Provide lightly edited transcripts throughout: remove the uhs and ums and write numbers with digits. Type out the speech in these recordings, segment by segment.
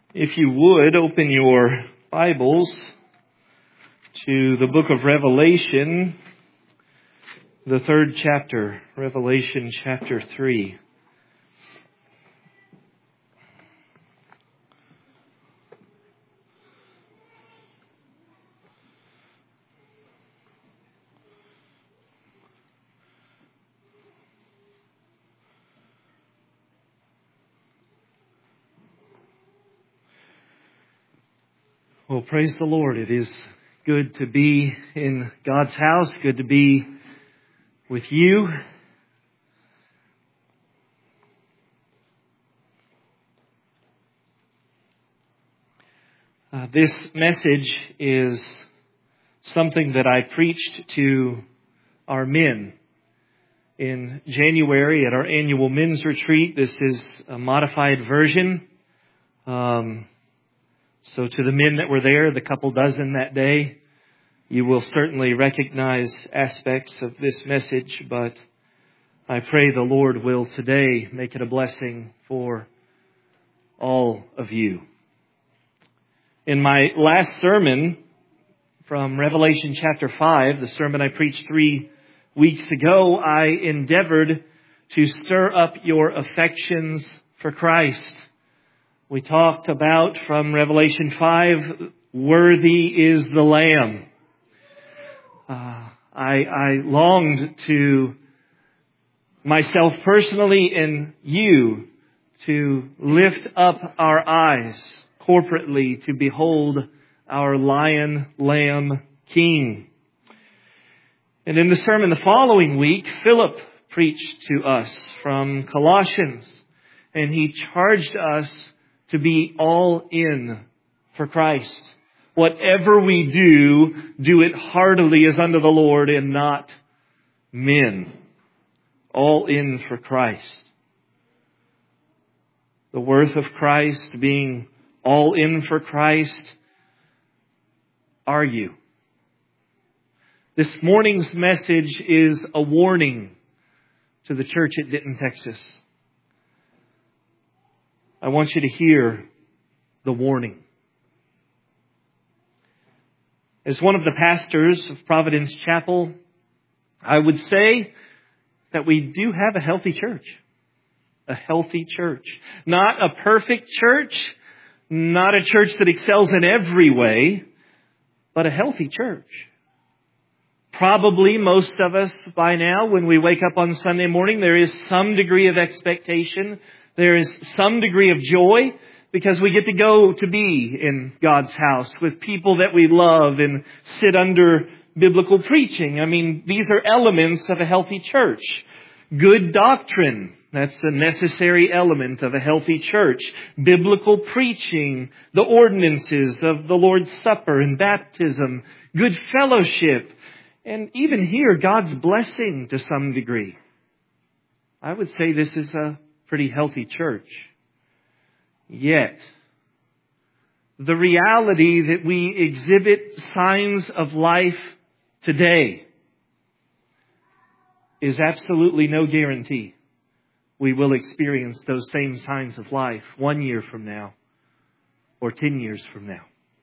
If you would, open your Bibles to the book of Revelation, the third chapter, Revelation chapter 3. Well, praise the Lord. It is good to be in God's house, good to be with you. This message is something that I preached to our men in January at our annual men's retreat. This is a modified version. So to the men that were there, the couple dozen that day, you will certainly recognize aspects of this message, but I pray the Lord will today make it a blessing for all of you. In my last sermon from Revelation chapter 5, the sermon I preached 3 weeks ago, I endeavored to stir up your affections for Christ. We talked about from Revelation 5, worthy is the Lamb. I longed to myself personally and you to lift up our eyes corporately to behold our Lion, Lamb, King. And in the sermon the following week, Philip preached to us from Colossians, and he charged us to be all in for Christ. Whatever we do it heartily as unto the Lord and not men. All in for Christ. The worth of Christ, being all in for Christ. Are you? This morning's message is a warning to the church at Denton, Texas. I want you to hear the warning. As one of the pastors of Providence Chapel, I would say that we do have a healthy church. A healthy church. Not a perfect church, not a church that excels in every way, but a healthy church. Probably most of us by now, when we wake up on Sunday morning, there is some degree of expectation. There is some degree of joy because we get to go to be in God's house with people that we love and sit under biblical preaching. I mean, these are elements of a healthy church. Good doctrine, that's a necessary element of a healthy church. Biblical preaching, the ordinances of the Lord's Supper and baptism, good fellowship, and even here, God's blessing to some degree. I would say this is a pretty healthy church. Yet, the reality that we exhibit signs of life today is absolutely no guarantee we will experience those same signs of life 1 year from now or 10 years from now.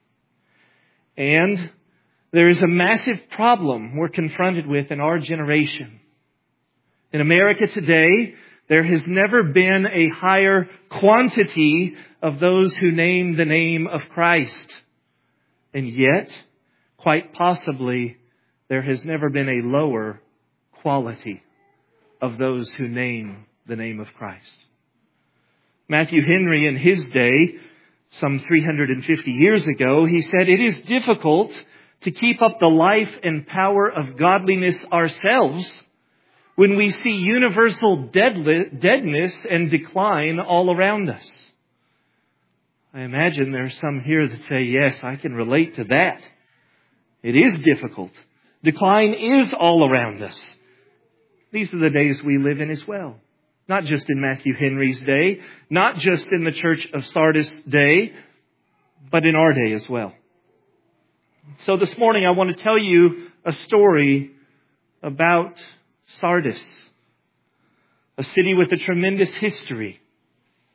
And there is a massive problem we're confronted with in our generation. In America today, there has never been a higher quantity of those who name the name of Christ. And yet, quite possibly, there has never been a lower quality of those who name the name of Christ. Matthew Henry, in his day, some 350 years ago, he said, "It is difficult to keep up the life and power of godliness ourselves when we see universal deadness and decline all around us." I imagine there are some here that say, yes, I can relate to that. It is difficult. Decline is all around us. These are the days we live in as well. Not just in Matthew Henry's day, not just in the church of Sardis day, but in our day as well. So this morning I want to tell you a story about Sardis, a city with a tremendous history,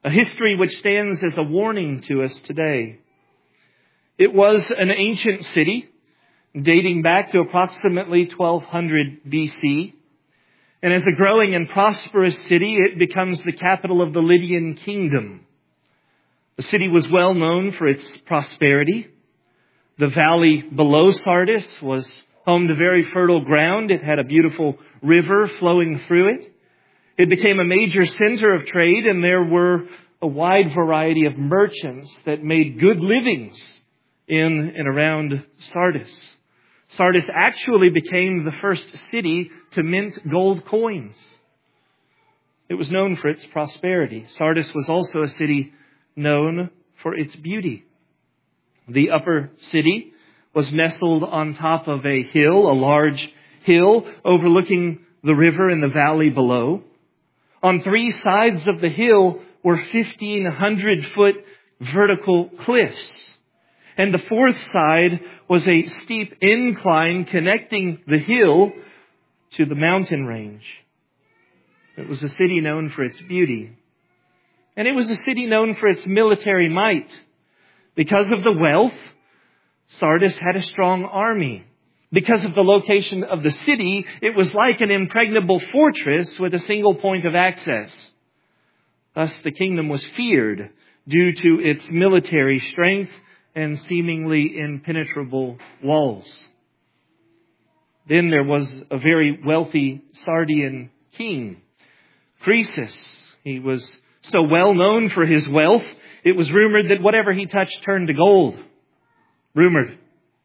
a history which stands as a warning to us today. It was an ancient city dating back to approximately 1200 BC. And as a growing and prosperous city, it becomes the capital of the Lydian kingdom. The city was well known for its prosperity. The valley below Sardis was home to very fertile ground. It had a beautiful river flowing through it. It became a major center of trade, and there were a wide variety of merchants that made good livings in and around Sardis. Sardis actually became the first city to mint gold coins. It was known for its prosperity. Sardis was also a city known for its beauty. The upper city was nestled on top of a hill, a large hill overlooking the river and the valley below. On three sides of the hill were 1,500-foot vertical cliffs. And the fourth side was a steep incline connecting the hill to the mountain range. It was a city known for its beauty. And it was a city known for its military might. Because of the wealth, Sardis had a strong army. Because of the location of the city, it was like an impregnable fortress with a single point of access. Thus, the kingdom was feared due to its military strength and seemingly impenetrable walls. Then there was a very wealthy Sardian king, Croesus. He was so well known for his wealth, it was rumored that whatever he touched turned to gold. Rumored.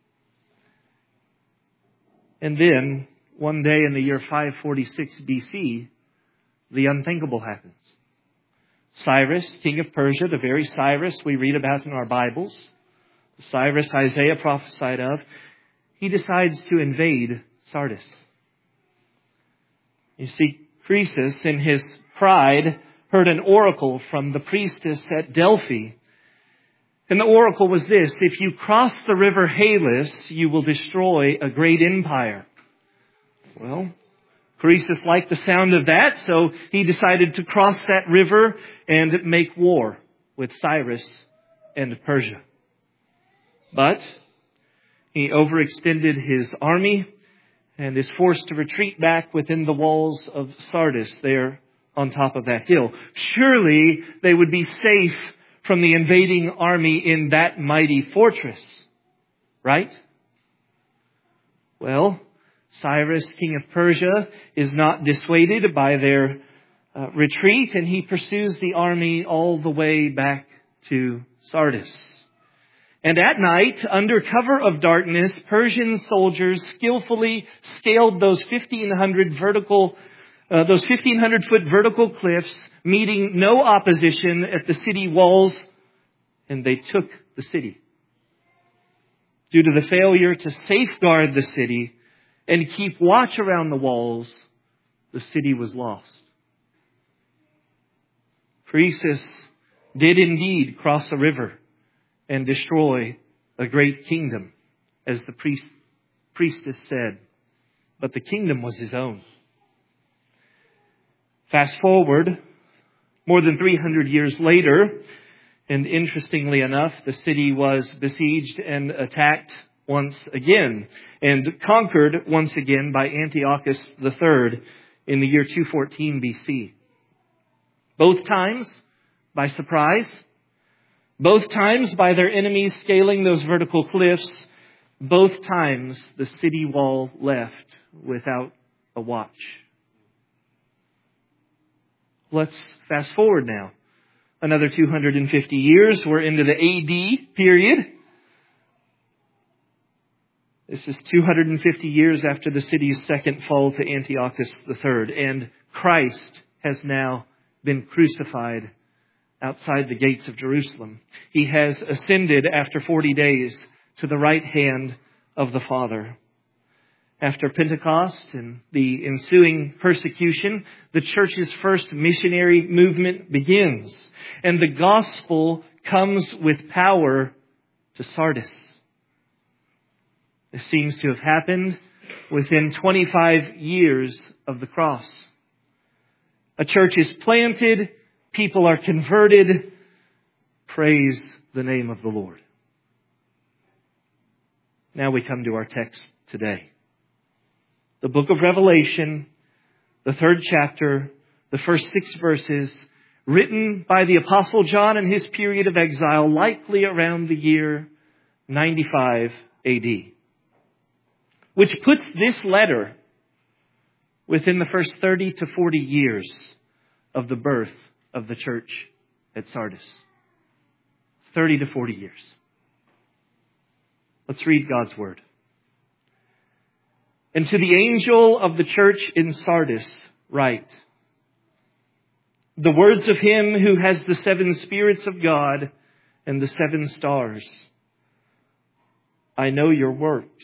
And then, one day in the year 546 BC, the unthinkable happens. Cyrus, king of Persia, the very Cyrus we read about in our Bibles, the Cyrus Isaiah prophesied of, he decides to invade Sardis. You see, Croesus, in his pride, heard an oracle from the priestess at Delphi. And the oracle was this: if you cross the river Halys, you will destroy a great empire. Well, Croesus liked the sound of that, so he decided to cross that river and make war with Cyrus and Persia. But he overextended his army and is forced to retreat back within the walls of Sardis there on top of that hill. Surely they would be safe from the invading army in that mighty fortress, right? Well, Cyrus, king of Persia, is not dissuaded by their retreat, and he pursues the army all the way back to Sardis. And at night, under cover of darkness, Persian soldiers skillfully scaled those 1,500-foot vertical cliffs, meeting no opposition at the city walls, and they took the city. Due to the failure to safeguard the city and keep watch around the walls, the city was lost. Croesus did indeed cross a river and destroy a great kingdom, as the priestess said. But the kingdom was his own. Fast forward, more than 300 years later, and interestingly enough, the city was besieged and attacked once again, and conquered once again by Antiochus III in the year 214 BC. Both times by surprise, both times by their enemies scaling those vertical cliffs, both times the city wall left without a watch. Let's fast forward now. Another 250 years. We're into the AD period. This is 250 years after the city's second fall to Antiochus III. And Christ has now been crucified outside the gates of Jerusalem. He has ascended after 40 days to the right hand of the Father. After Pentecost and the ensuing persecution, the church's first missionary movement begins. And the gospel comes with power to Sardis. This seems to have happened within 25 years of the cross. A church is planted, People are converted. Praise the name of the Lord. Now we come to our text today. The book of Revelation, the 3rd chapter, the first 6 verses, written by the Apostle John in his period of exile, likely around the year 95 AD. Which puts this letter within the first 30 to 40 years of the birth of the church at Sardis. 30 to 40 years. Let's read God's Word. And to the angel of the church in Sardis write, the words of him who has the 7 spirits of God and the 7 stars. I know your works.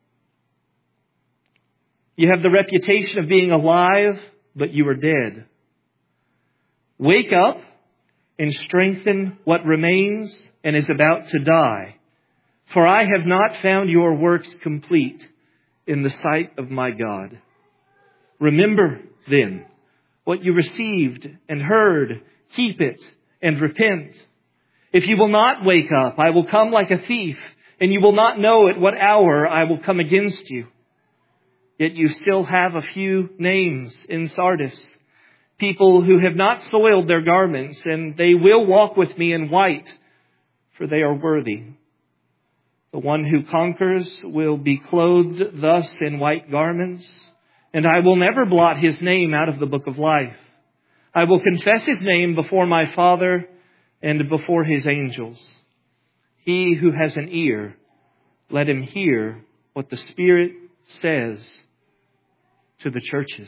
You have the reputation of being alive, but you are dead. Wake up and strengthen what remains and is about to die. For I have not found your works complete in the sight of my God. Remember then what you received and heard, keep it and repent. If you will not wake up, I will come like a thief, and you will not know at what hour I will come against you. Yet you still have a few names in Sardis, people who have not soiled their garments, and they will walk with me in white, for they are worthy. The one who conquers will be clothed thus in white garments, and I will never blot his name out of the book of life. I will confess his name before my Father and before his angels. He who has an ear, let him hear what the Spirit says to the churches.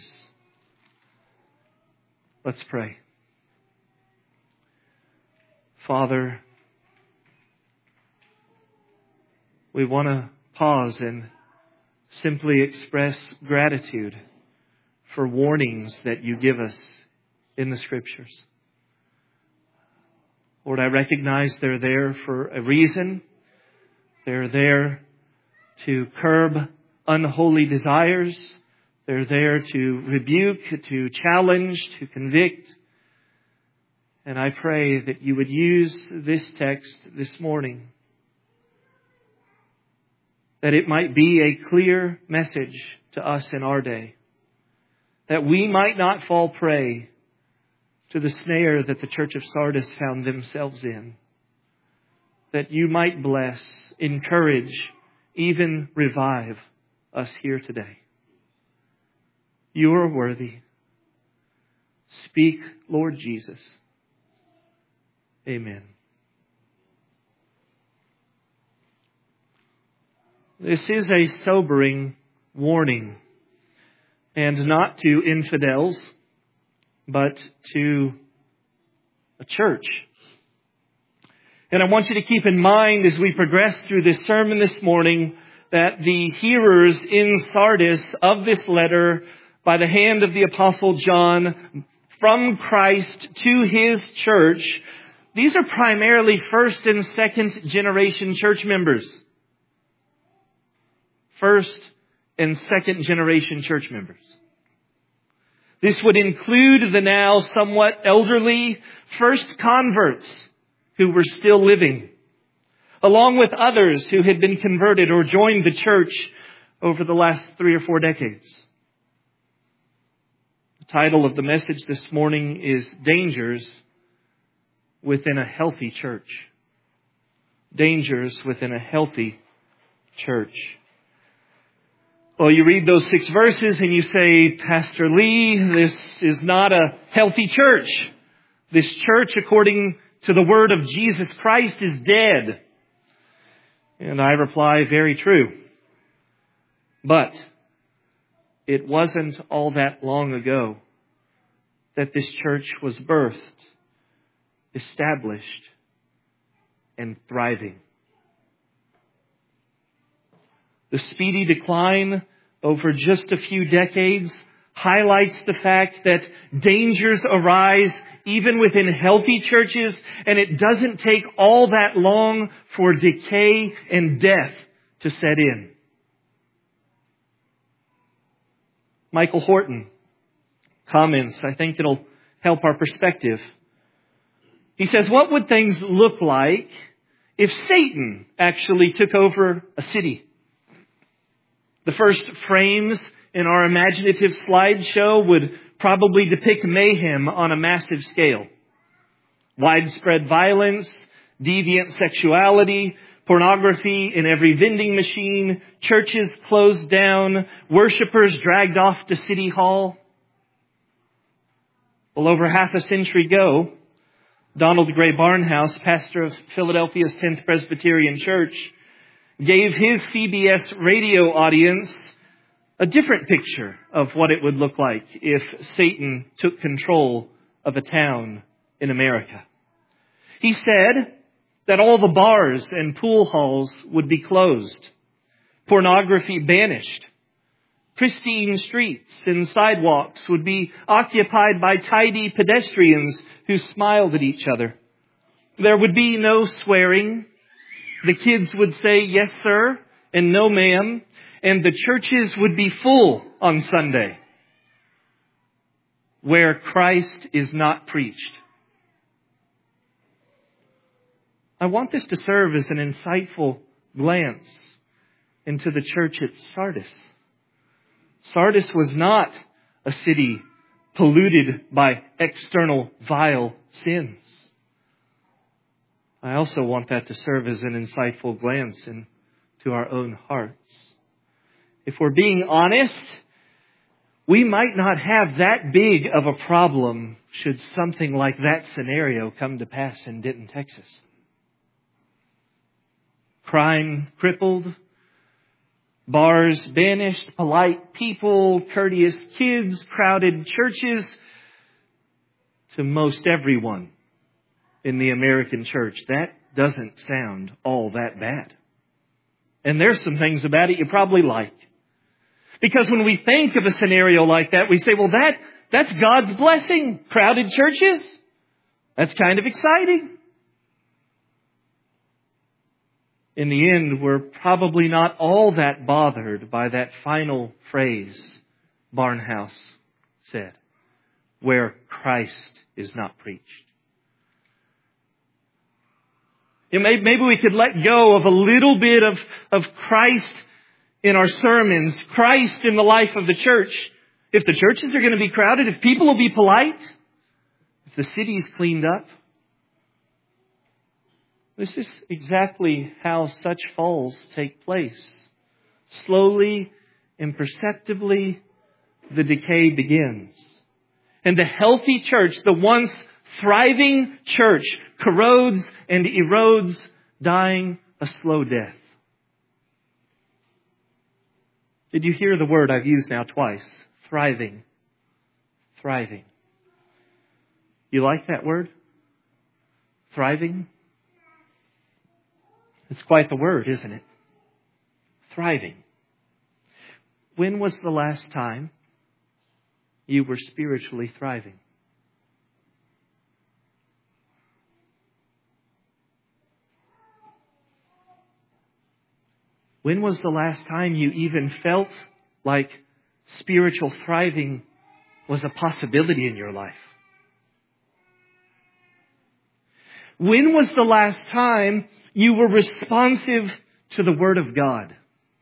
Let's pray. Father, we want to pause and simply express gratitude for warnings that you give us in the Scriptures. Lord, I recognize they're there for a reason. They're there to curb unholy desires. They're there to rebuke, to challenge, to convict. And I pray that you would use this text this morning, that it might be a clear message to us in our day, that we might not fall prey to the snare that the church of Sardis found themselves in, that you might bless, encourage, even revive us here today. You are worthy. Speak, Lord Jesus. Amen. This is a sobering warning, and not to infidels, but to a church. And I want you to keep in mind as we progress through this sermon this morning that the hearers in Sardis of this letter by the hand of the Apostle John from Christ to his church, these are primarily first and second generation church members. First and second generation church members. This would include the now somewhat elderly first converts who were still living, along with others who had been converted or joined the church over the last 3 or 4 decades. The title of the message this morning is Dangers Within a Healthy Church. Dangers within a healthy church. Well, you read those 6 verses and you say, Pastor Lee, this is not a healthy church. This church, according to the word of Jesus Christ, is dead. And I reply, very true. But it wasn't all that long ago that this church was birthed, established, and thriving. The speedy decline over just a few decades highlights the fact that dangers arise even within healthy churches, and it doesn't take all that long for decay and death to set in. Michael Horton comments, I think it'll help our perspective. He says, what would things look like if Satan actually took over a city? The first frames in our imaginative slideshow would probably depict mayhem on a massive scale. Widespread violence, deviant sexuality, pornography in every vending machine, churches closed down, worshipers dragged off to City Hall. Well, over half a century ago, Donald Gray Barnhouse, pastor of Philadelphia's 10th Presbyterian Church, gave his CBS radio audience a different picture of what it would look like if Satan took control of a town in America. He said that all the bars and pool halls would be closed, pornography banished, pristine streets and sidewalks would be occupied by tidy pedestrians who smiled at each other. There would be no swearing. The kids would say yes, sir, and no, ma'am, and the churches would be full on Sunday, where Christ is not preached. I want this to serve as an insightful glance into the church at Sardis. Sardis was not a city polluted by external vile sins. I also want that to serve as an insightful glance into our own hearts. If we're being honest, we might not have that big of a problem should something like that scenario come to pass in Denton, Texas. Crime crippled, bars banished, polite people, courteous kids, crowded churches, to most everyone in the American church. That doesn't sound all that bad. And there's some things about it you probably like. Because when we think of a scenario like that, we say, well, that's God's blessing. Crowded churches? That's kind of exciting. In the end, we're probably not all that bothered by that final phrase Barnhouse said, where Christ is not preached. Maybe we could let go of a little bit of Christ in our sermons, Christ in the life of the church. If the churches are going to be crowded, if people will be polite, if the city's cleaned up. This is exactly how such falls take place. Slowly, imperceptibly, the decay begins. And the healthy church, the once thriving church, corrodes and erodes, dying a slow death. Did you hear the word I've used now twice? Thriving. Thriving. You like that word? Thriving? It's quite the word, isn't it? Thriving. When was the last time you were spiritually thriving? When was the last time you even felt like spiritual thriving was a possibility in your life? When was the last time you were responsive to the Word of God?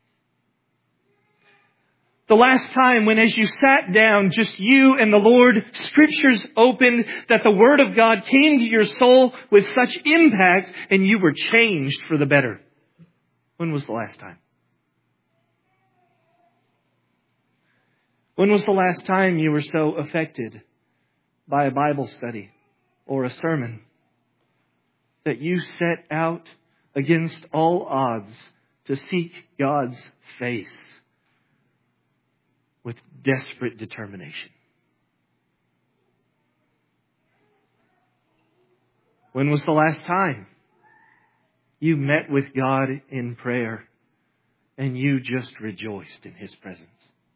The last time when as you sat down, just you and the Lord, Scriptures opened, that the Word of God came to your soul with such impact and you were changed for the better. When was the last time? When was the last time you were so affected by a Bible study or a sermon that you set out against all odds to seek God's face with desperate determination? When was the last time you met with God in prayer and you just rejoiced in His presence?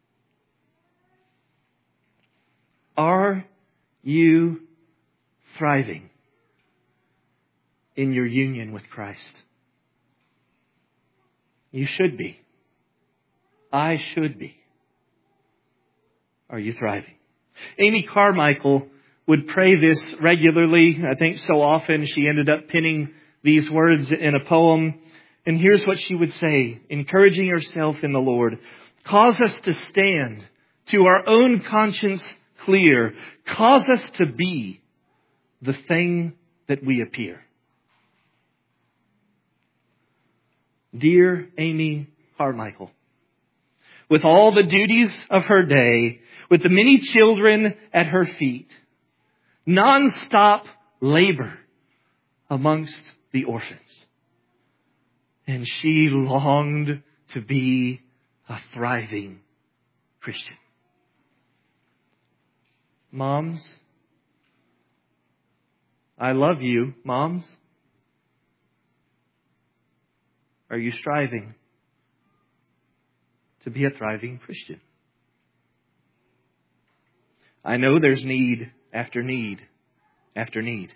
Are you thriving in your union with Christ? You should be. I should be. Are you thriving? Amy Carmichael would pray this regularly. I think so often she ended up penning these words in a poem. And here's what she would say, encouraging herself in the Lord. Cause us to stand, to our own conscience clear. Cause us to be the thing that we appear. Dear Amy Carmichael, with all the duties of her day, with the many children at her feet, non-stop labor amongst the orphans. And she longed to be a thriving Christian. Moms, I love you, moms. Are you striving to be a thriving Christian? I know there's need after need after need.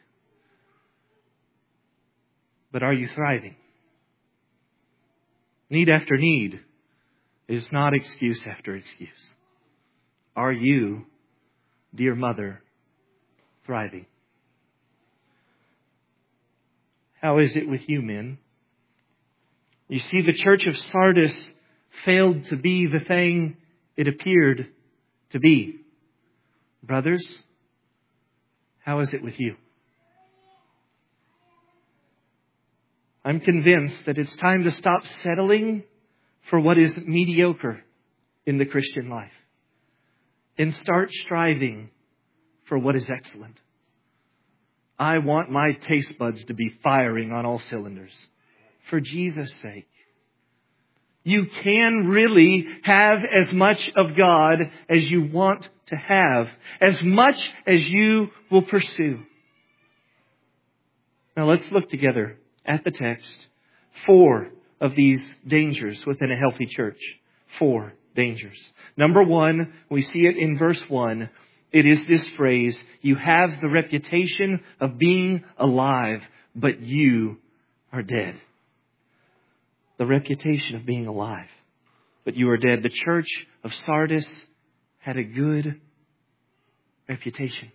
But are you thriving? Need after need is not excuse after excuse. Are you, dear mother, thriving? How is it with you, men? You see, the church of Sardis failed to be the thing it appeared to be. Brothers, how is it with you? I'm convinced that it's time to stop settling for what is mediocre in the Christian life and start striving for what is excellent. I want my taste buds to be firing on all cylinders. For Jesus' sake. You can really have as much of God as you want to have, as much as you will pursue. Now let's look together at the text. 4 of these dangers within a healthy church. 4 dangers. Number 1, we see it in verse 1. It is this phrase, you have the reputation of being alive, but you are dead. The reputation of being alive, but you are dead. The church of Sardis had a good reputation.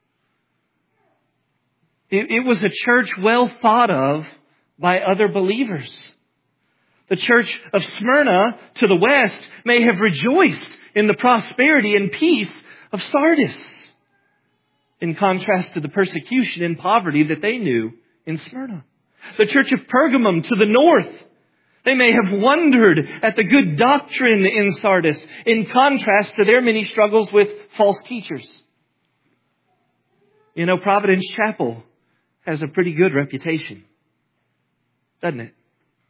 It was a church well thought of by other believers. The church of Smyrna to the west may have rejoiced in the prosperity and peace of Sardis, in contrast to the persecution and poverty that they knew in Smyrna. The church of Pergamum to the north, they may have wondered at the good doctrine in Sardis, in contrast to their many struggles with false teachers. You know, Providence Chapel has a pretty good reputation, doesn't it?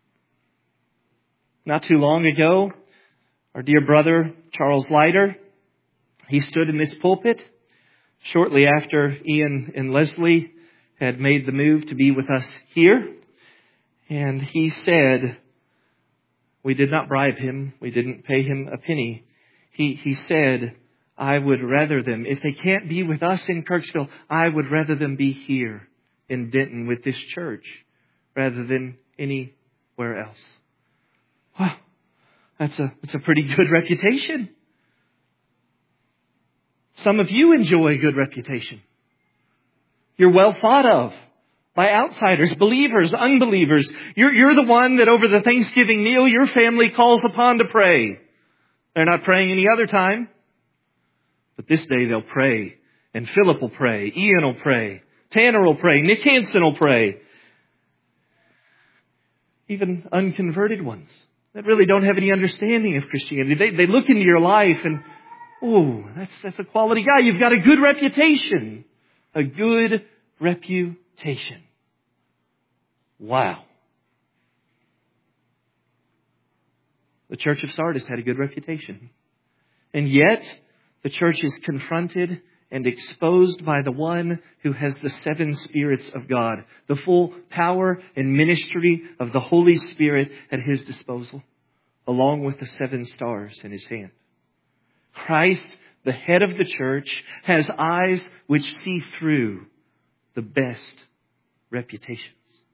Not too long ago, our dear brother, Charles Leiter, he stood in this pulpit shortly after Ian and Leslie had made the move to be with us here. And he said, we did not bribe him. We didn't pay him a penny. He said, I would rather them, if they can't be with us in Kirksville, I would rather them be here in Denton with this church rather than anywhere else. Wow, that's a pretty good reputation. Some of you enjoy a good reputation. You're well thought of by outsiders, believers, unbelievers. You're the one that over the Thanksgiving meal your family calls upon to pray. They're not praying any other time. But this day they'll pray. And Philip will pray. Ian will pray. Tanner will pray. Nick Hansen will pray. Even unconverted ones that really don't have any understanding of Christianity. They look into your life and, oh, that's a quality guy. You've got a good reputation. A good reputation. Wow. The church of Sardis had a good reputation. And yet, the church is confronted and exposed by the one who has the 7 spirits of God, the full power and ministry of the Holy Spirit at his disposal, along with the 7 stars in his hand. Christ, the head of the church, has eyes which see through the best reputations.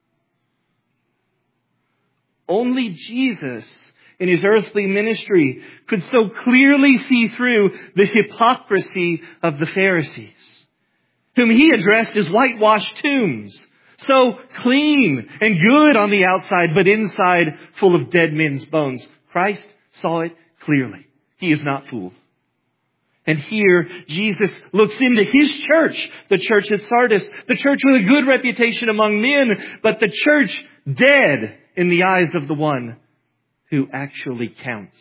Only Jesus in his earthly ministry could so clearly see through the hypocrisy of the Pharisees. whom he addressed as whitewashed tombs, so clean and good on the outside, but inside full of dead men's bones. Christ saw it clearly. He is not fooled. And here, Jesus looks into His church, the church at Sardis, the church with a good reputation among men, but the church dead in the eyes of the one who actually counts.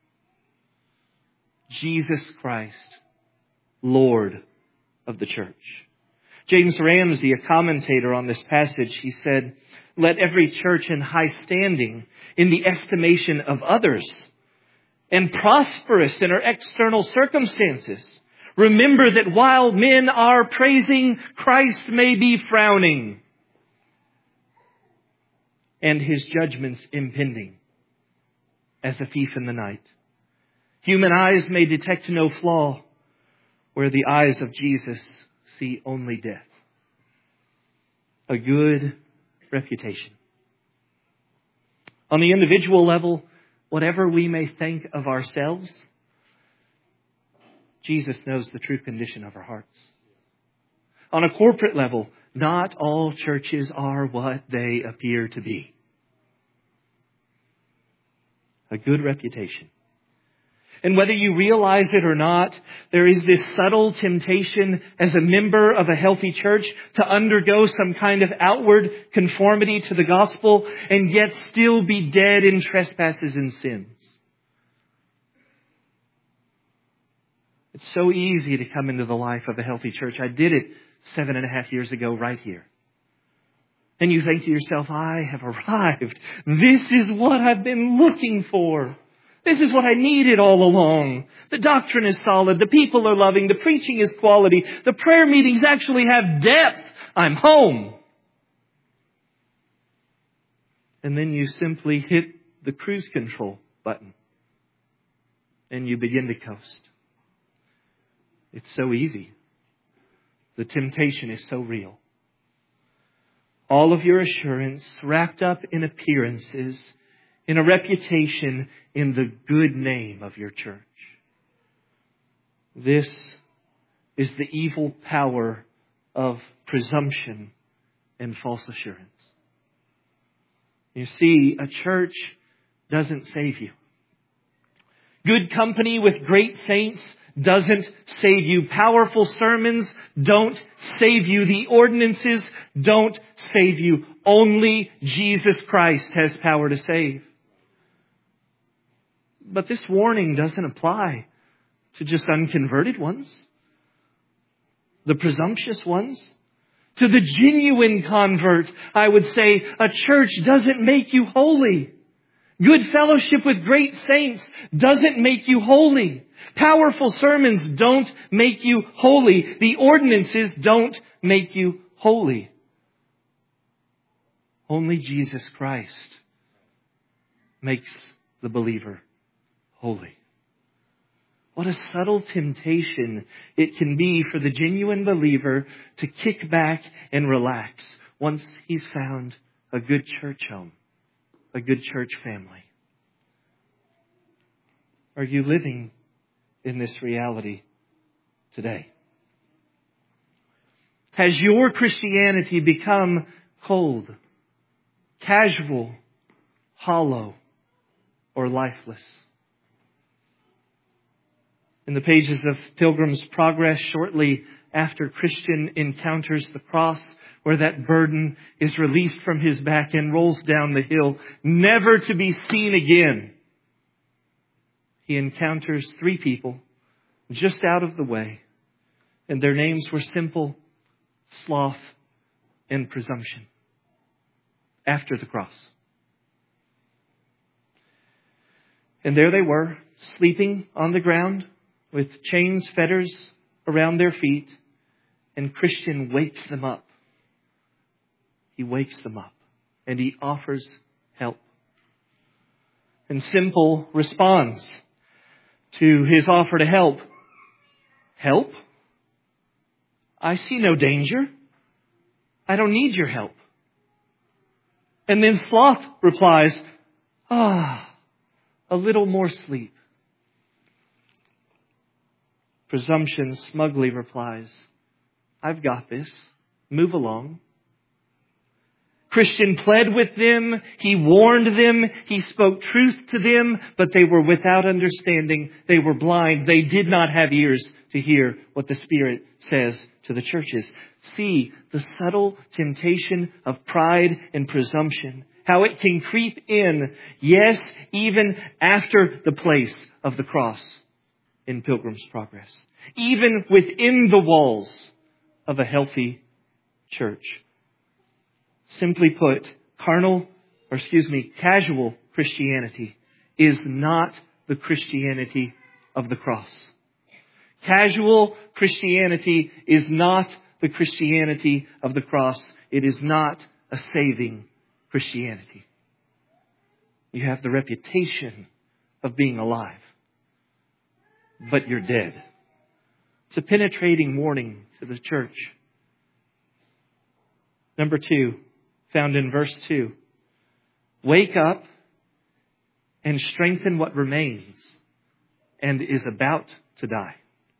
Jesus Christ, Lord of the church. James Ramsey, a commentator on this passage, he said, "Let every church in high standing in the estimation of others and prosperous in her external circumstances remember that while men are praising, Christ may be frowning and His judgments impending as a thief in the night. Human eyes may detect no flaw where the eyes of Jesus see only death." A good reputation. On the individual level, whatever we may think of ourselves, Jesus knows the true condition of our hearts. On a corporate level, not all churches are what they appear to be. A good reputation. And whether you realize it or not, there is this subtle temptation as a member of a healthy church to undergo some kind of outward conformity to the gospel and yet still be dead in trespasses and sins. It's so easy to come into the life of a healthy church. I did it 7.5 years ago right here. And you think to yourself, I have arrived. This is what I've been looking for. This is what I needed all along. The doctrine is solid. The people are loving. The preaching is quality. The prayer meetings actually have depth. I'm home. And then you simply hit the cruise control button. And you begin to coast. It's so easy. The temptation is so real. All of your assurance wrapped up in appearances, in a reputation, in the good name of your church. This is the evil power of presumption and false assurance. You see, a church doesn't save you. Good company with great saints doesn't save you. Powerful sermons don't save you. The ordinances don't save you. Only Jesus Christ has power to save. But this warning doesn't apply to just unconverted ones, the presumptuous ones. To the genuine convert, I would say, a church doesn't make you holy. Good fellowship with great saints doesn't make you holy. Powerful sermons don't make you holy. The ordinances don't make you holy. Only Jesus Christ makes the believer holy. What a subtle temptation it can be for the genuine believer to kick back and relax once he's found a good church home, a good church family. Are you living in this reality today? Has your Christianity become cold, casual, hollow, or lifeless? In the pages of Pilgrim's Progress, shortly after Christian encounters the cross, where that burden is released from his back and rolls down the hill, never to be seen again, he encounters 3 people just out of the way, and their names were simple, sloth, and presumption. After the cross. And there they were, sleeping on the ground, with chains, fetters around their feet, and Christian wakes them up. He wakes them up, and he offers help. And Simple responds to his offer to help. Help? I see no danger. I don't need your help. And then Sloth replies, a little more sleep. Presumption smugly replies, I've got this. Move along. Christian pled with them. He warned them. He spoke truth to them, but they were without understanding. They were blind. They did not have ears to hear what the Spirit says to the churches. See the subtle temptation of pride and presumption. How it can creep in, yes, even after the place of the cross in Pilgrim's Progress. Even within the walls of a healthy church. Simply put, casual Christianity is not the Christianity of the cross. Casual Christianity is not the Christianity of the cross. It is not a saving Christianity. You have the reputation of being alive, but you're dead. It's a penetrating warning to the church. Number 2, found in verse 2. Wake up and strengthen what remains and is about to die.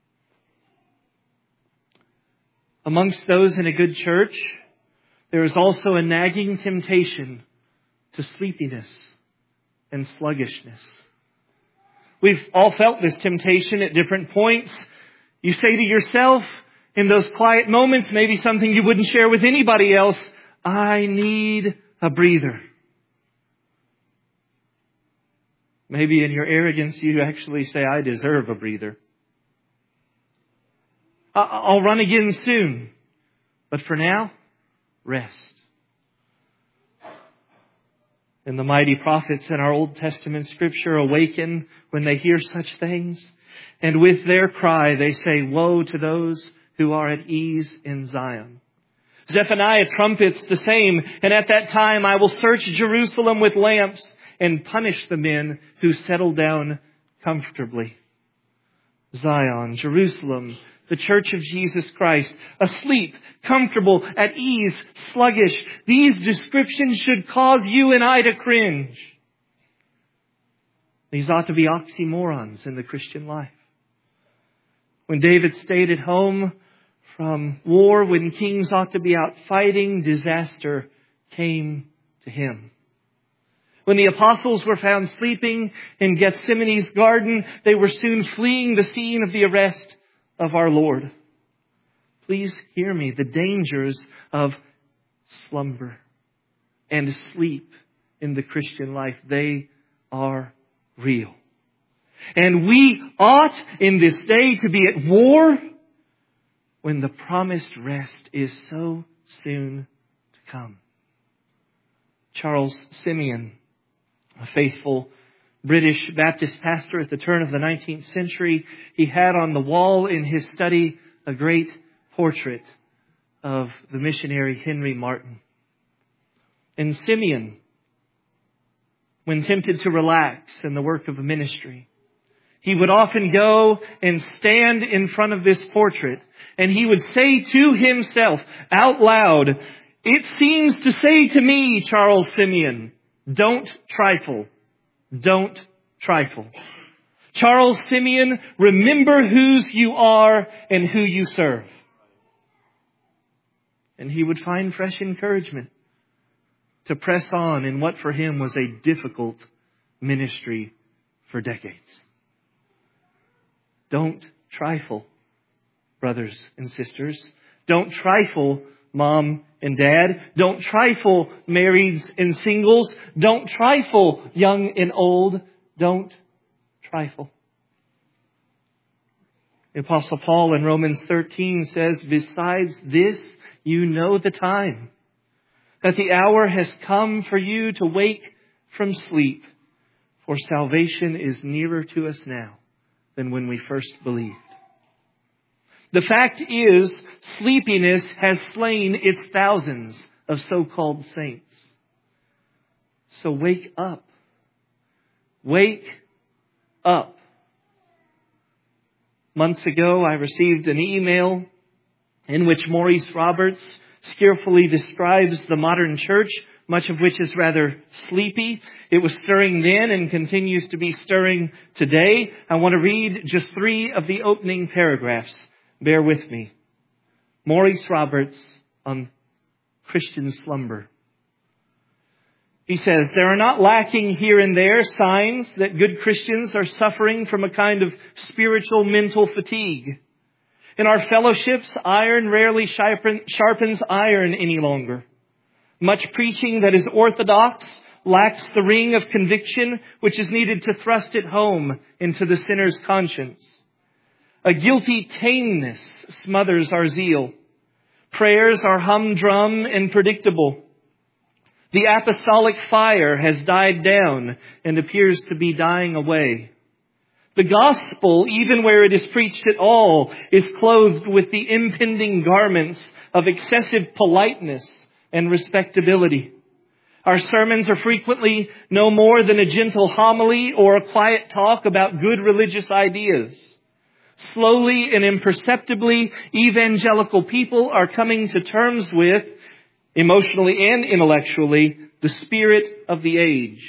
Amongst those in a good church, there is also a nagging temptation to sleepiness and sluggishness. We've all felt this temptation at different points. You say to yourself in those quiet moments, maybe something you wouldn't share with anybody else, I need a breather. Maybe in your arrogance you actually say, I deserve a breather. I'll run again soon. But for now, rest. And the mighty prophets in our Old Testament Scripture awaken when they hear such things. And with their cry, they say, woe to those who are at ease in Zion. Zephaniah trumpets the same. And at that time, I will search Jerusalem with lamps and punish the men who settle down comfortably. Zion, Jerusalem, the church of Jesus Christ, asleep, comfortable, at ease, sluggish. These descriptions should cause you and I to cringe. These ought to be oxymorons in the Christian life. When David stayed at home from war, when kings ought to be out fighting, disaster came to him. When the apostles were found sleeping in Gethsemane's garden, they were soon fleeing the scene of the arrest of our Lord. Please hear me. The dangers of slumber and sleep in the Christian life, they are real. And we ought in this day to be at war when the promised rest is so soon to come. Charles Simeon, a faithful British Baptist pastor at the turn of the 19th century, he had on the wall in his study a great portrait of the missionary Henry Martyn. And Simeon, when tempted to relax in the work of a ministry, he would often go and stand in front of this portrait, and he would say to himself out loud, it seems to say to me, Charles Simeon, don't trifle. Don't trifle. Charles Simeon, remember whose you are and who you serve. And he would find fresh encouragement to press on in what for him was a difficult ministry for decades. Don't trifle, brothers and sisters. Don't trifle, mom and dad. Don't trifle, marrieds and singles. Don't trifle, young and old. Don't trifle. The Apostle Paul in Romans 13 says, besides this, you know the time, that the hour has come for you to wake from sleep, for salvation is nearer to us now than when we first believed. The fact is, sleepiness has slain its thousands of so-called saints. So wake up. Wake up. Months ago, I received an email in which Maurice Roberts skillfully describes the modern church, much of which is rather sleepy. It was stirring then and continues to be stirring today. I want to read just 3 of the opening paragraphs. Bear with me. Maurice Roberts on Christian slumber. He says, there are not lacking here and there signs that good Christians are suffering from a kind of spiritual mental fatigue. In our fellowships, iron rarely sharpens iron any longer. Much preaching that is orthodox lacks the ring of conviction which is needed to thrust it home into the sinner's conscience. A guilty tameness smothers our zeal. Prayers are humdrum and predictable. The apostolic fire has died down and appears to be dying away. The gospel, even where it is preached at all, is clothed with the impending garments of excessive politeness and respectability. Our sermons are frequently no more than a gentle homily or a quiet talk about good religious ideas. Slowly and imperceptibly, evangelical people are coming to terms with, emotionally and intellectually, the spirit of the age.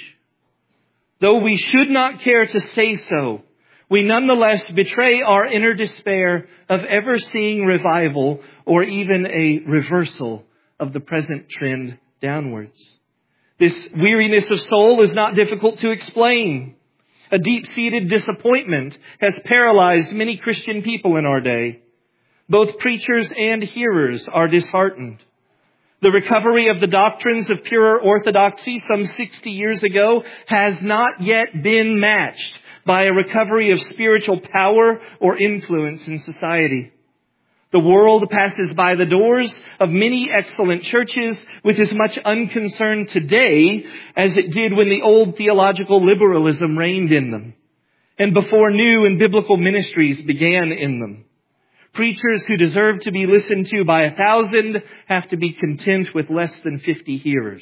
Though we should not care to say so, we nonetheless betray our inner despair of ever seeing revival or even a reversal of the present trend downwards. This weariness of soul is not difficult to explain. A deep-seated disappointment has paralyzed many Christian people in our day. Both preachers and hearers are disheartened. The recovery of the doctrines of pure orthodoxy some 60 years ago has not yet been matched by a recovery of spiritual power or influence in society. The world passes by the doors of many excellent churches with as much unconcern today as it did when the old theological liberalism reigned in them, and before new and biblical ministries began in them. Preachers who deserve to be listened to by 1,000 have to be content with less than 50 hearers.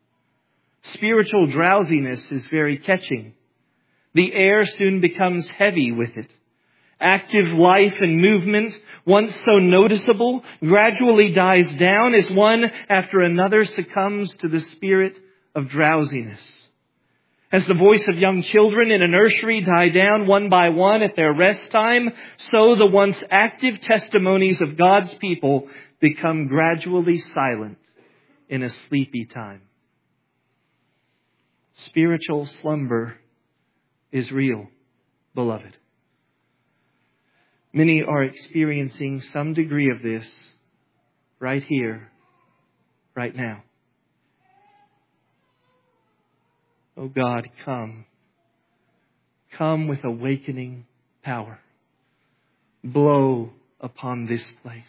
Spiritual drowsiness is very catching. The air soon becomes heavy with it. Active life and movement, once so noticeable, gradually dies down as one after another succumbs to the spirit of drowsiness. As the voice of young children in a nursery die down one by one at their rest time, so the once active testimonies of God's people become gradually silent in a sleepy time. Spiritual slumber is real, beloved. Many are experiencing some degree of this right here, right now. Oh God, come. Come with awakening power. Blow upon this place.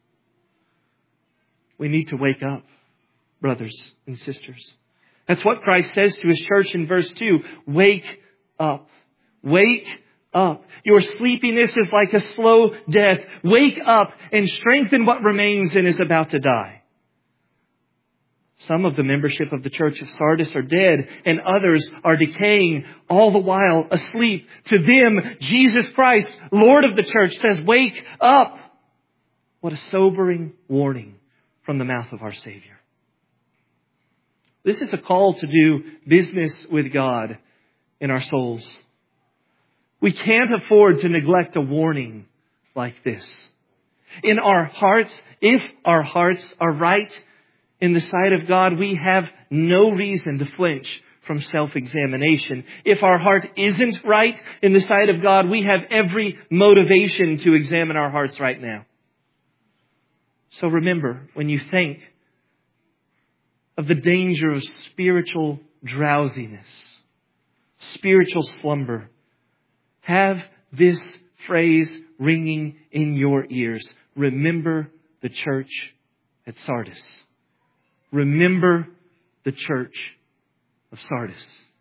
We need to wake up, brothers and sisters. That's what Christ says to His church in verse 2. Wake up. Wake up. Your sleepiness is like a slow death. Wake up and strengthen what remains and is about to die. Some of the membership of the church of Sardis are dead, and others are decaying, all the while asleep. To them, Jesus Christ, Lord of the church, says, wake up. What a sobering warning from the mouth of our Savior. This is a call to do business with God in our souls. We can't afford to neglect a warning like this. In our hearts, if our hearts are right in the sight of God, we have no reason to flinch from self-examination. If our heart isn't right in the sight of God, we have every motivation to examine our hearts right now. So remember, when you think of the danger of spiritual drowsiness, spiritual slumber, have this phrase ringing in your ears. Remember the church at Sardis. Remember the church of Sardis.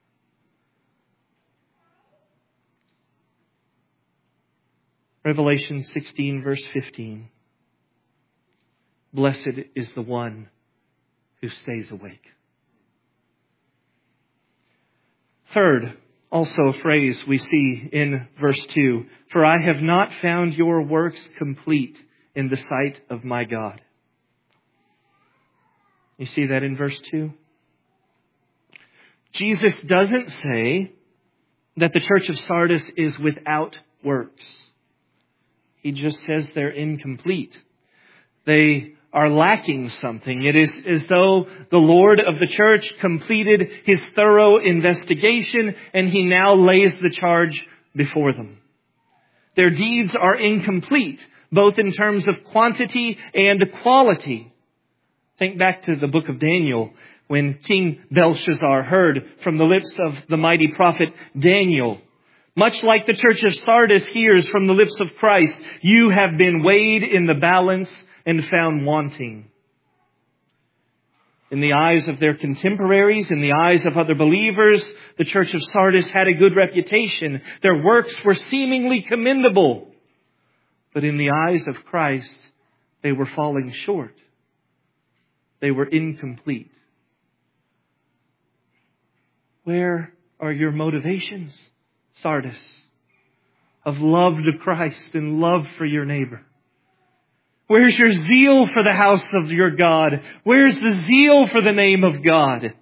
Revelation 16, verse 15. Blessed is the one who stays awake. Third, also a phrase we see in verse 2. For I have not found your works complete in the sight of my God. You see that in verse 2? Jesus doesn't say that the church of Sardis is without works. He just says they're incomplete. They are lacking something. It is as though the Lord of the church completed His thorough investigation and He now lays the charge before them. Their deeds are incomplete, both in terms of quantity and quality. Think back to the book of Daniel, when King Belshazzar heard from the lips of the mighty prophet Daniel, much like the church of Sardis hears from the lips of Christ, "You have been weighed in the balance and found wanting." In the eyes of their contemporaries, in the eyes of other believers, the church of Sardis had a good reputation. Their works were seemingly commendable. But in the eyes of Christ, they were falling short. They were incomplete. Where are your motivations, Sardis, of love to Christ and love for your neighbor? Where's your zeal for the house of your God? Where's the zeal for the name of God?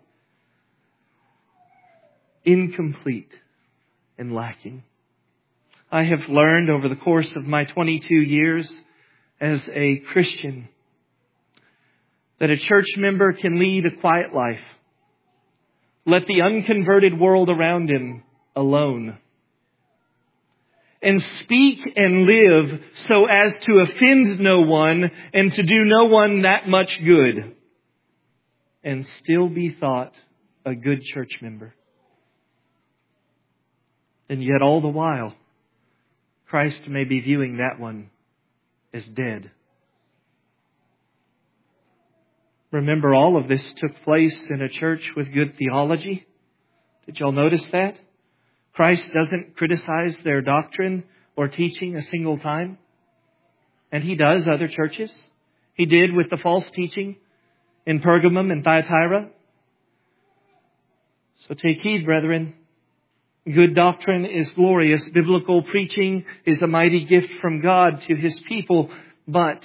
Incomplete and lacking. I have learned over the course of my 22 years as a Christian that a church member can lead a quiet life. Let the unconverted world around him alone. And speak and live so as to offend no one and to do no one that much good. And still be thought a good church member. And yet all the while, Christ may be viewing that one as dead. Remember, all of this took place in a church with good theology. Did y'all notice that? Christ doesn't criticize their doctrine or teaching a single time. And He does other churches. He did with the false teaching in Pergamum and Thyatira. So take heed, brethren. Good doctrine is glorious. Biblical preaching is a mighty gift from God to His people. But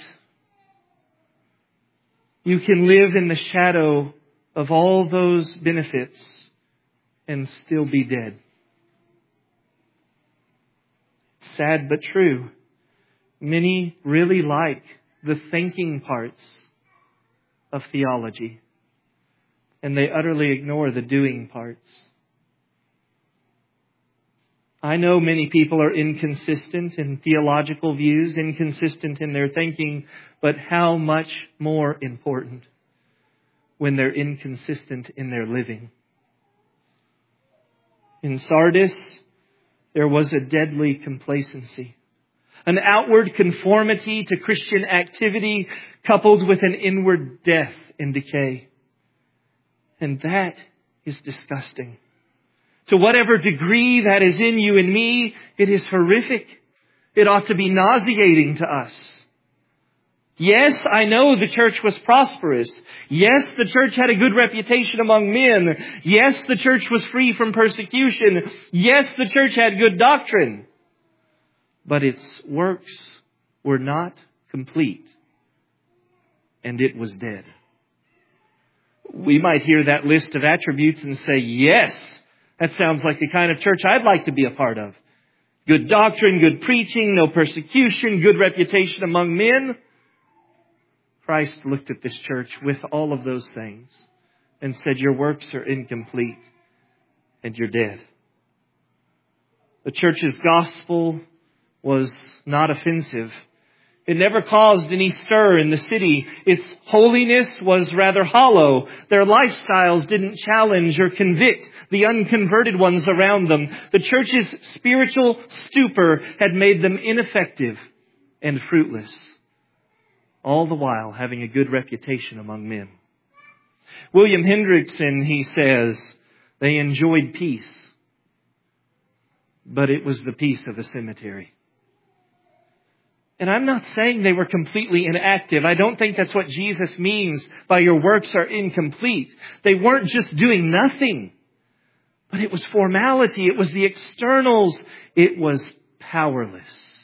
you can live in the shadow of all those benefits and still be dead. Sad but true. Many really like the thinking parts of theology, and they utterly ignore the doing parts. I know many people are inconsistent in theological views, inconsistent in their thinking, but how much more important when they're inconsistent in their living. In Sardis, there was a deadly complacency, an outward conformity to Christian activity coupled with an inward death and decay. And that is disgusting. To whatever degree that is in you and me, it is horrific. It ought to be nauseating to us. Yes, I know the church was prosperous. Yes, the church had a good reputation among men. Yes, the church was free from persecution. Yes, the church had good doctrine. But its works were not complete. And it was dead. We might hear that list of attributes and say, yes, that sounds like the kind of church I'd like to be a part of. Good doctrine, good preaching, no persecution, good reputation among men. Christ looked at this church with all of those things and said, your works are incomplete and you're dead. The church's gospel was not offensive. It never caused any stir in the city. Its holiness was rather hollow. Their lifestyles didn't challenge or convict the unconverted ones around them. The church's spiritual stupor had made them ineffective and fruitless, all the while having a good reputation among men. William Hendrickson, he says, they enjoyed peace, but it was the peace of a cemetery. And I'm not saying they were completely inactive. I don't think that's what Jesus means by your works are incomplete. They weren't just doing nothing, but it was formality. It was the externals. It was powerless.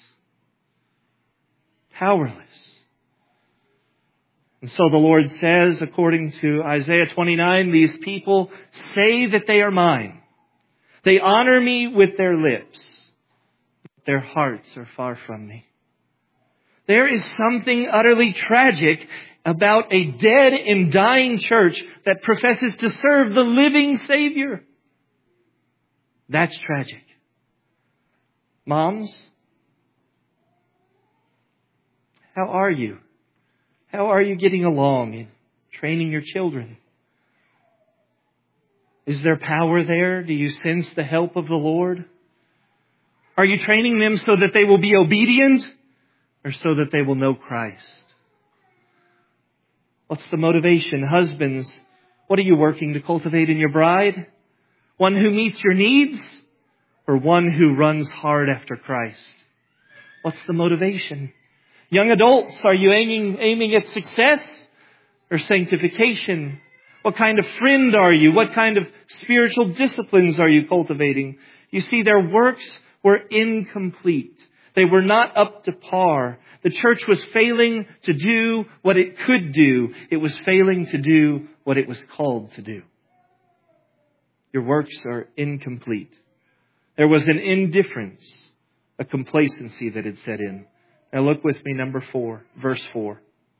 Powerless. And so the Lord says, according to Isaiah 29, these people say that they are mine. They honor me with their lips, but their hearts are far from me. There is something utterly tragic about a dead and dying church that professes to serve the living Savior. That's tragic. Moms, how are you? How are you getting along in training your children? Is there power there? Do you sense the help of the Lord? Are you training them so that they will be obedient or so that they will know Christ? What's the motivation? Husbands, what are you working to cultivate in your bride? One who meets your needs or one who runs hard after Christ? What's the motivation? Young adults, are you aiming at success or sanctification? What kind of friend are you? What kind of spiritual disciplines are you cultivating? You see, their works were incomplete. They were not up to par. The church was failing to do what it could do. It was failing to do what it was called to do. Your works are incomplete. There was an indifference, a complacency that had set in. Now look with me, number 4, verse 4.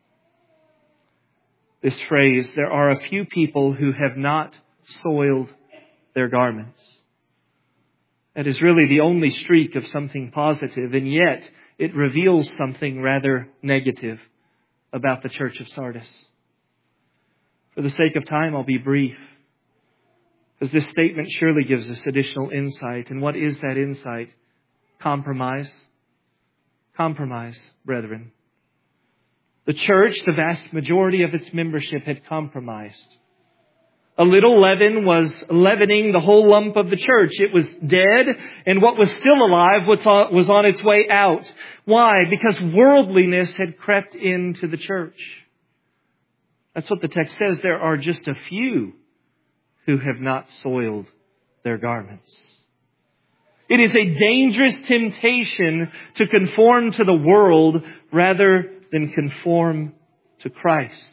This phrase, there are a few people who have not soiled their garments. That is really the only streak of something positive, and yet it reveals something rather negative about the church of Sardis. For the sake of time, I'll be brief, because this statement surely gives us additional insight. And what is that insight? Compromise. Compromise, brethren. The church, the vast majority of its membership had compromised. A little leaven was leavening the whole lump of the church. It was dead, and what was still alive was on its way out. Why? Because worldliness had crept into the church. That's what the text says. There are just a few who have not soiled their garments. It is a dangerous temptation to conform to the world rather than conform to Christ.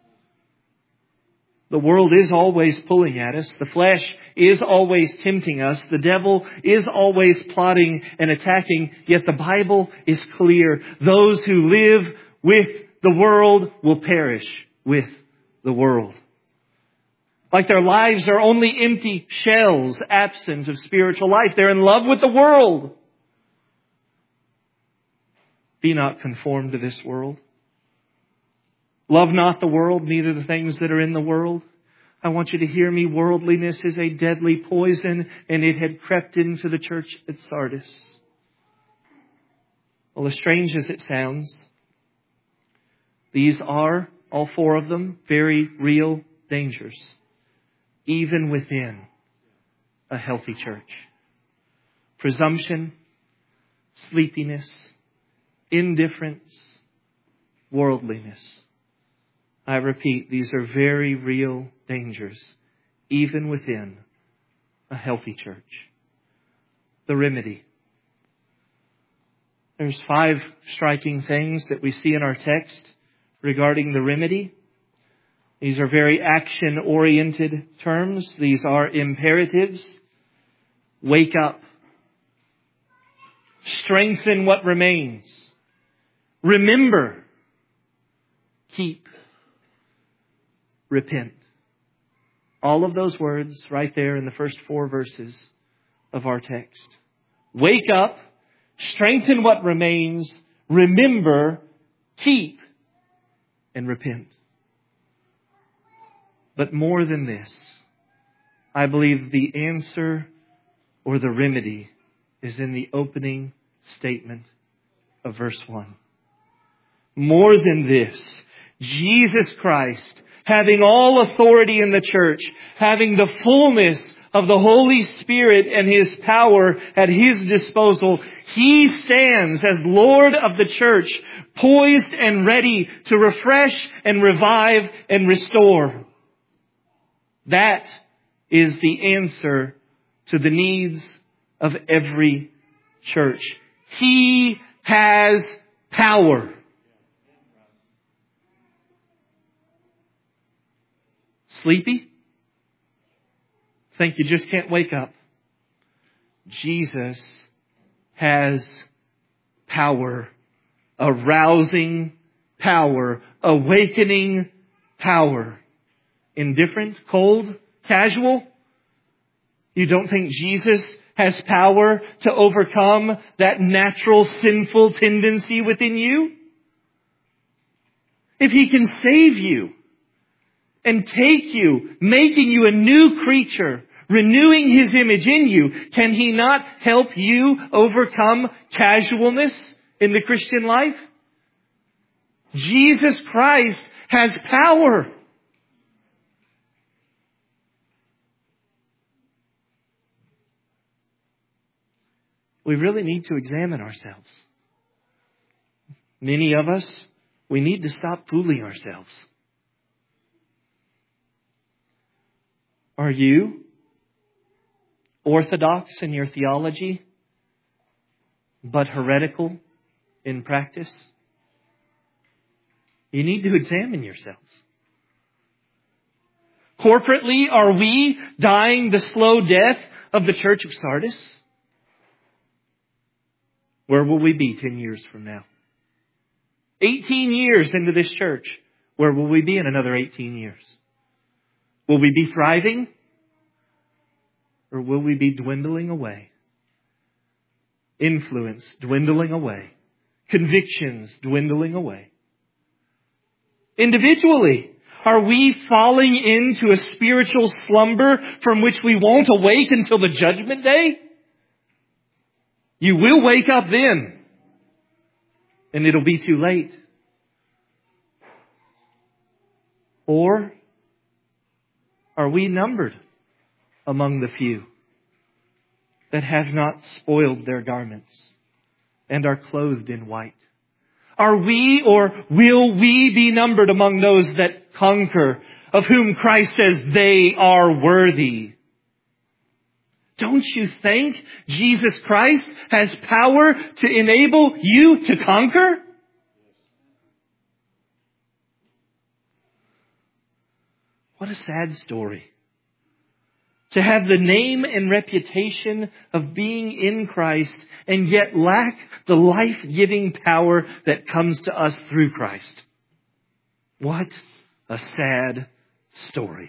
The world is always pulling at us. The flesh is always tempting us. The devil is always plotting and attacking. Yet the Bible is clear. Those who live with the world will perish with the world. Like their lives are only empty shells, absent of spiritual life. They're in love with the world. Be not conformed to this world. Love not the world, neither the things that are in the world. I want you to hear me. Worldliness is a deadly poison, and it had crept into the church at Sardis. Well, as strange as it sounds, these are, all 4 of them, very real dangers, even within a healthy church. Presumption, sleepiness, indifference, worldliness. I repeat, these are very real dangers, even within a healthy church. The remedy. There's 5 striking things that we see in our text regarding the remedy. These are very action-oriented terms. These are imperatives. Wake up. Strengthen what remains. Remember. Keep. Repent. All of those words right there in the first 4 verses of our text. Wake up. Strengthen what remains. Remember. Keep. And repent. But more than this, I believe the answer or the remedy is in the opening statement of verse 1. More than this, Jesus Christ, having all authority in the church, having the fullness of the Holy Spirit and His power at His disposal, He stands as Lord of the church, poised and ready to refresh and revive and restore. That is the answer to the needs of every church. He has power. Sleepy? Think you just can't wake up? Jesus has power arousing power, awakening power. Indifferent, cold, casual? You don't think Jesus has power to overcome that natural sinful tendency within you? If He can save you and take you, making you a new creature, renewing His image in you, can He not help you overcome casualness in the Christian life? Jesus Christ has power. We really need to examine ourselves. Many of us, we need to stop fooling ourselves. Are you orthodox in your theology, but heretical in practice? You need to examine yourselves. Corporately, are we dying the slow death of the church of Sardis? Where will we be 10 years from now? 18 years into this church, where will we be in another 18 years? Will we be thriving? Or will we be dwindling away? Influence dwindling away. Convictions dwindling away. Individually, are we falling into a spiritual slumber from which we won't awake until the judgment day? You will wake up then, and it'll be too late. Or are we numbered among the few that have not spoiled their garments and are clothed in white? Are we or will we be numbered among those that conquer, of whom Christ says they are worthy? Don't you think Jesus Christ has power to enable you to conquer? What a sad story. To have the name and reputation of being in Christ and yet lack the life-giving power that comes to us through Christ. What a sad story.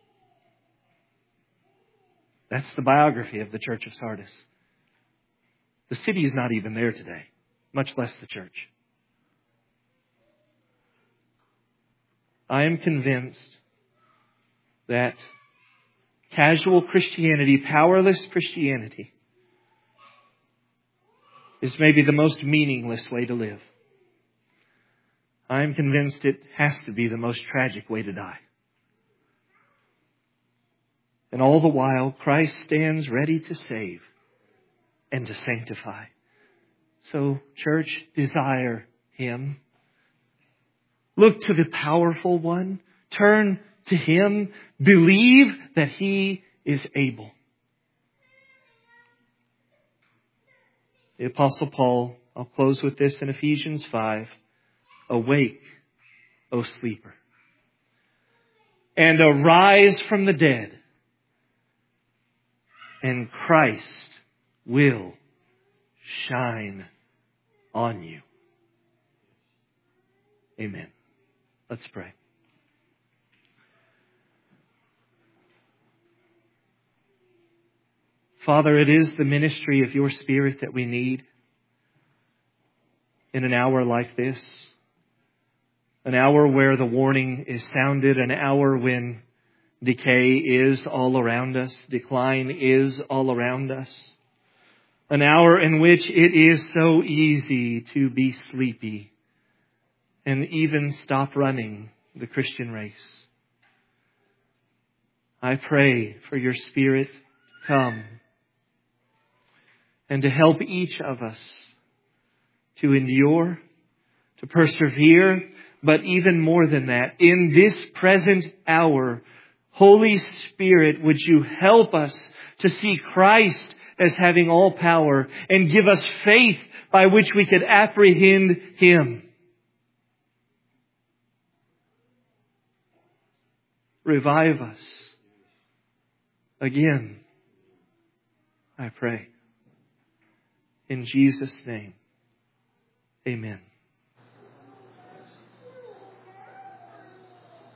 That's the biography of the church of Sardis. The city is not even there today, much less the church. I am convinced that casual Christianity, powerless Christianity, is maybe the most meaningless way to live. I am convinced it has to be the most tragic way to die. And all the while, Christ stands ready to save and to sanctify. So, church, desire Him. Look to the powerful one. Turn to Him. Believe that He is able. The Apostle Paul, I'll close with this in Ephesians 5. Awake, O sleeper, and arise from the dead, and Christ will shine on you. Amen. Let's pray. Father, it is the ministry of your Spirit that we need in an hour like this. An hour where the warning is sounded, an hour when decay is all around us, decline is all around us. An hour in which it is so easy to be sleepy and even stop running the Christian race. I pray for your Spirit to come and to help each of us to endure, to persevere, but even more than that, in this present hour, Holy Spirit, would you help us to see Christ as having all power and give us faith by which we could apprehend Him. Revive us again, I pray. In Jesus' name, amen.